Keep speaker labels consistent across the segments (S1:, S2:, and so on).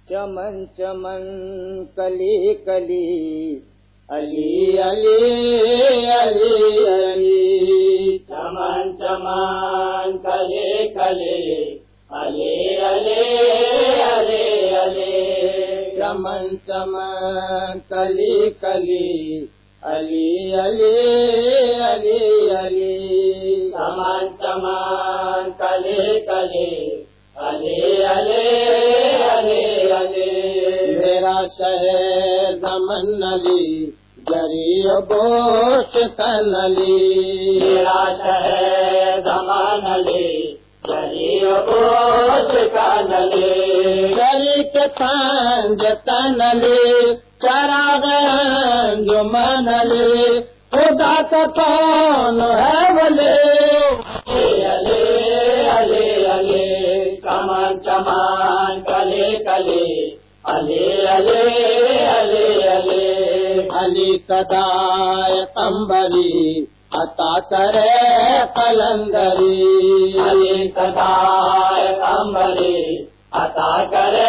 S1: چمن چمن کلی کلی علی علی علی علی
S2: چمن چمن کلی کلی علی علی علی علی
S1: چمن چمن کلی کلی علی علی علی علی
S2: چمن چمن کلی کلی علی علی علی علی
S1: میرا شہر دمن علی جری گوش تن علی
S2: میرا شہر دمن علی جری گوش تن علی
S1: جری کے تن جتن علی چراغ انجمن علی خدا کا کون ہے ولی
S2: علی علی علی چمن چمن کلی کلی علی علی علی علی
S1: علی صدائے قمبری عطا کرے قلندری
S2: علی صدائے قمری عطا کرے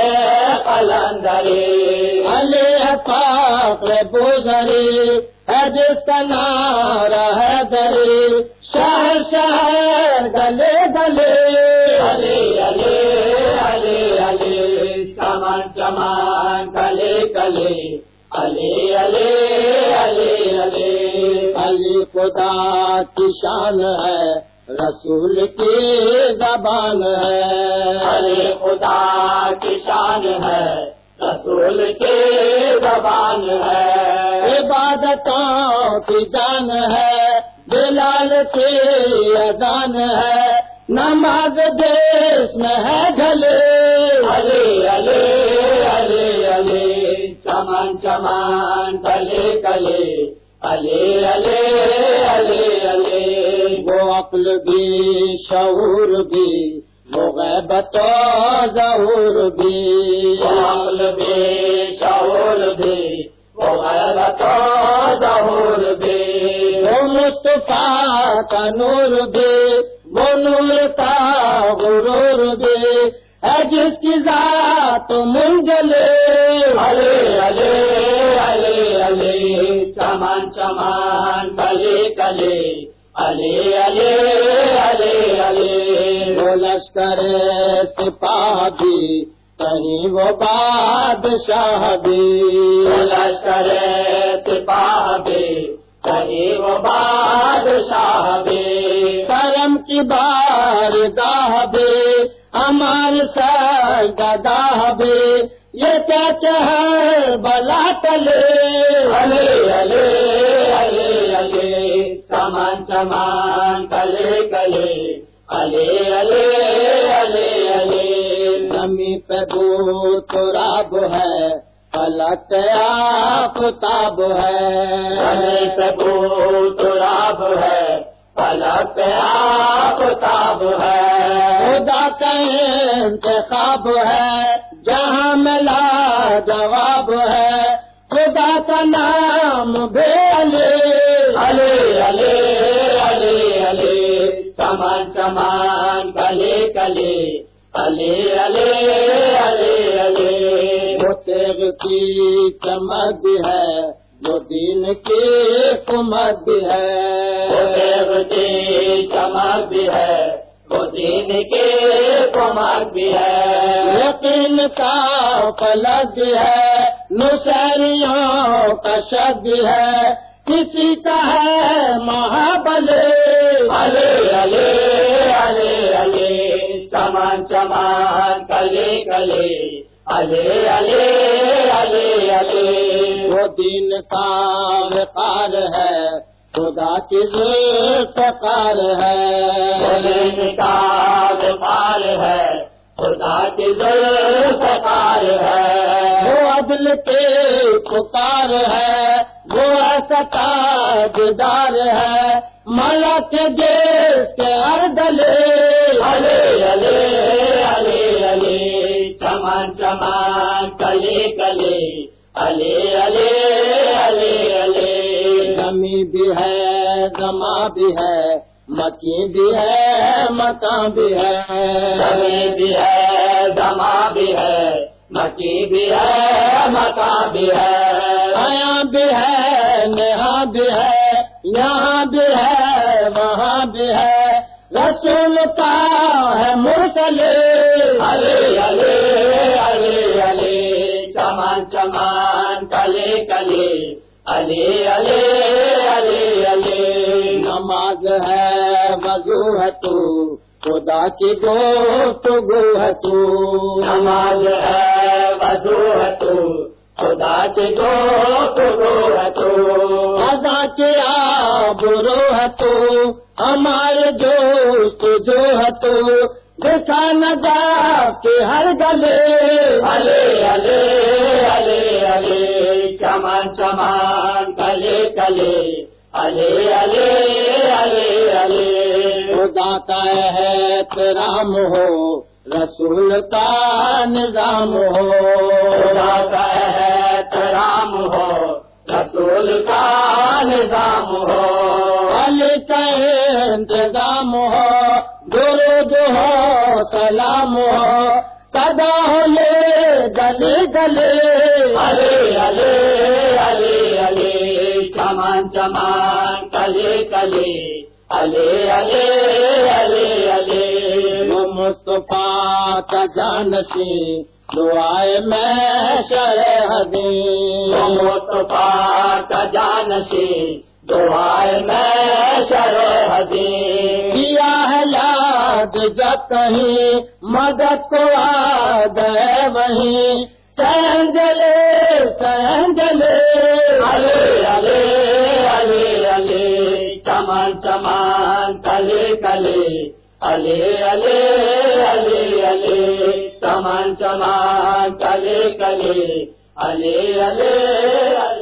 S2: قلندری
S1: علی ہے فقر بزری ہے جس کا نعرہ ہے دری شہر شہر گلے گلے
S2: علی علی علی علی چمن چمن کلی کلی علی علی علی علی
S1: علی خدا کی شان ہے رسول کی زبان ہے
S2: علی خدا کی شان ہے رسول کی زبان ہے
S1: عبادتوں کی جان ہے بلال کی اذان ہے نماز دیش میں ہے ڈھلے
S2: علی علی علی علی چمن چمن کلی کلی علی علی علی علی
S1: وہ عقل بھی شعور بھی وہ غیبت و ظہور بھی
S2: عقل بھی شعور بھی وہ غیرت و ظہور بھی
S1: وہ مصطفیٰ کا نور بھی وہ نور کا غرور بھی ہے جس کی ذات منجلے
S2: علی علی علی علی چمن چمن کلی کلی علی علی علی علی
S1: وہ لشکر سپاہ بھی کہیں وہ بادشاہ بھی
S2: لشکر سپاہ بھی کہیں وہ بادشاہ بھی
S1: کرم کی بارگاہ بھی ہمارے سجدہ بھی یہ کہتے ہیں بلا تلے
S2: علی علی علی علی چمن چمن کلی کلی علی علی علی علی
S1: زمین پہ بو تراب ہے فلک آفتاب ہے
S2: علی پہ بو تراب ہے فلک آفتاب ہے
S1: خدا کا انتخاب ہے جہاں ملا جواب ہے خدا کا نام بے علی
S2: علی علی علی علی چمن چمن کلی کلی علی علی علی علی
S1: وہ تیغ کی چمک بھی ہے وہ دین کی حکومت بھی ہے
S2: دیو کی چمک بھی ہے وہ دین کی کمک بھی ہے
S1: یقین کا فلک بھی ہے نصیریوں کا شک بھی ہے کسی کا ہے مہابل
S2: علی علی علی علی چمن چمن کلی کلی علی علی علی علی
S1: وہ دین کا وقار ہے خدا کی ذوالفقار ہے
S2: دین کا وقار ہے خدا کی ذوالفقار ہے
S1: وہ عدل کے پکار ہے وہ ایسا تاجدار ہے ملک دیش کے اردلے
S2: علی علی علی علی چمن چمن کلی کلی علی علی علی علی
S1: زمیں بھی ہے زماں بھی ہے مکی بھی ہے مکان بھی ہے
S2: زمیں بھی ہے زماں بھی ہے مکی بھی ہے مکہ بھی ہے،
S1: آیا بھی ہے نہاں بھی ہے، یہاں بھی ہے وہاں بھی ہے، رسول کا ہے مرسل،
S2: علی علی علی علی، چمان چمان کلے کلے، علی علی علی علی،
S1: نماز ہے وضو ہے تو خدا کی گفتگو ہے تو،
S2: نماز ہے وضو ہے تو خدا کی گفتگو ہے تو،
S1: خدا کے آبرو ہے تو ہمارے دوست جو ہے تو، دکھا نہ جا کے ہر گلے،
S2: علی علی علی علی، چمان چمان کلے کلے، علی علی علی علی،
S1: خدا کا احترام ہو رسول کا نظام ہو،
S2: خدا کا احترام ہو رسول کا نظام ہو،
S1: علی کا انتظام ہو، درود ہو سلام ہو، صدا ہو یہ گلے گلے،
S2: علی علی علی علی، چمان چمان کلے کلے، علی علی علی علی،
S1: وہ مصطفیٰ کا جانشین دعائے میں شرح حدیث،
S2: مصطفیٰ کا جانشین دعائے میں شرح حدیث،
S1: کیا ہے یاد جب کہیں مدد کو آ گئے وہیں، سنجلے سنجلے،
S2: علی علی علی علی، چمان چمان کلے کلے، علی علی علی علی، چمان چمان کلے کلے، علی علی علی